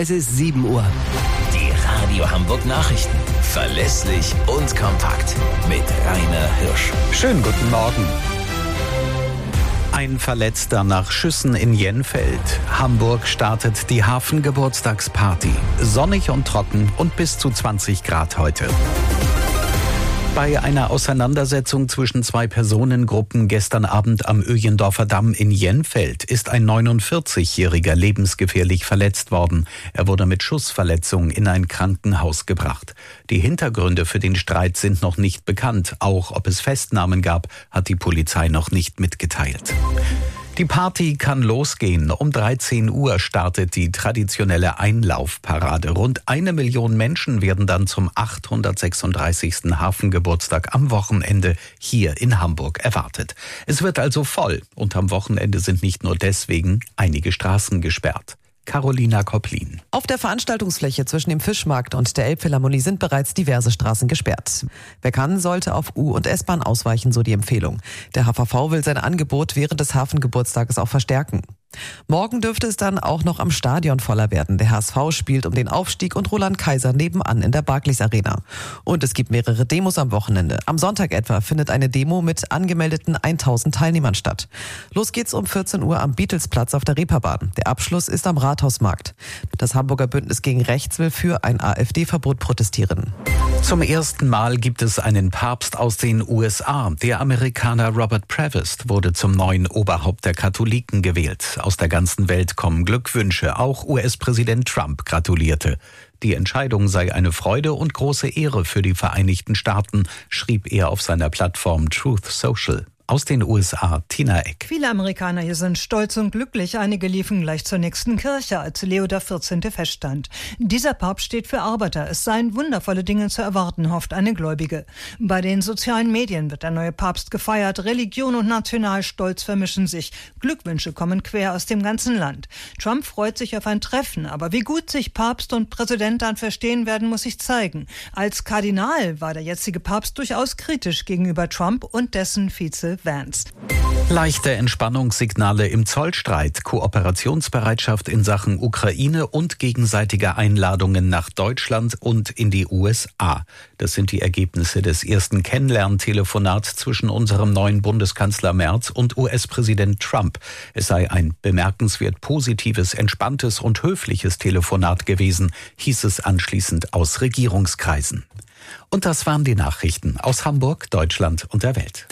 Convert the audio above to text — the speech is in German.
Es ist 7 Uhr. Die Radio Hamburg Nachrichten. Verlässlich und kompakt. Mit Rainer Hirsch. Schönen guten Morgen. Ein Verletzter nach Schüssen in Jenfeld. Hamburg startet die Hafengeburtstagsparty. Sonnig und trocken und bis zu 20 Grad heute. Bei einer Auseinandersetzung zwischen zwei Personengruppen gestern Abend am Öjendorfer Damm in Jenfeld ist ein 49-Jähriger lebensgefährlich verletzt worden. Er wurde mit Schussverletzungen in ein Krankenhaus gebracht. Die Hintergründe für den Streit sind noch nicht bekannt. Auch ob es Festnahmen gab, hat die Polizei noch nicht mitgeteilt. Die Party kann losgehen. Um 13 Uhr startet die traditionelle Einlaufparade. Rund 1 Million Menschen werden dann zum 836. Hafengeburtstag am Wochenende hier in Hamburg erwartet. Es wird also voll und am Wochenende sind nicht nur deswegen einige Straßen gesperrt. Carolina Kopplin. Auf der Veranstaltungsfläche zwischen dem Fischmarkt und der Elbphilharmonie sind bereits diverse Straßen gesperrt. Wer kann, sollte auf U- und S-Bahn ausweichen, so die Empfehlung. Der HVV will sein Angebot während des Hafengeburtstages auch verstärken. Morgen dürfte es dann auch noch am Stadion voller werden. Der HSV spielt um den Aufstieg und Roland Kaiser nebenan in der Barclays Arena. Und es gibt mehrere Demos am Wochenende. Am Sonntag etwa findet eine Demo mit angemeldeten 1000 Teilnehmern statt. Los geht's um 14 Uhr am Beatlesplatz auf der Reeperbahn. Der Abschluss ist am Rathausmarkt. Das Hamburger Bündnis gegen Rechts will für ein AfD-Verbot protestieren. Zum ersten Mal gibt es einen Papst aus den USA. Der Amerikaner Robert Prevost wurde zum neuen Oberhaupt der Katholiken gewählt. Aus der ganzen Welt kommen Glückwünsche. Auch US-Präsident Trump gratulierte. Die Entscheidung sei eine Freude und große Ehre für die Vereinigten Staaten, schrieb er auf seiner Plattform Truth Social. Aus den USA, Tina Eck. Viele Amerikaner hier sind stolz und glücklich. Einige liefen gleich zur nächsten Kirche, als Leo XIV. Feststand. Dieser Papst steht für Arbeiter. Es seien wundervolle Dinge zu erwarten, hofft eine Gläubige. Bei den sozialen Medien wird der neue Papst gefeiert. Religion und Nationalstolz vermischen sich. Glückwünsche kommen quer aus dem ganzen Land. Trump freut sich auf ein Treffen. Aber wie gut sich Papst und Präsident dann verstehen werden, muss sich zeigen. Als Kardinal war der jetzige Papst durchaus kritisch gegenüber Trump und dessen Vize Vance. Leichte Entspannungssignale im Zollstreit, Kooperationsbereitschaft in Sachen Ukraine und gegenseitige Einladungen nach Deutschland und in die USA. Das sind die Ergebnisse des ersten Kennenlerntelefonats zwischen unserem neuen Bundeskanzler Merz und US-Präsident Trump. Es sei ein bemerkenswert positives, entspanntes und höfliches Telefonat gewesen, hieß es anschließend aus Regierungskreisen. Und das waren die Nachrichten aus Hamburg, Deutschland und der Welt.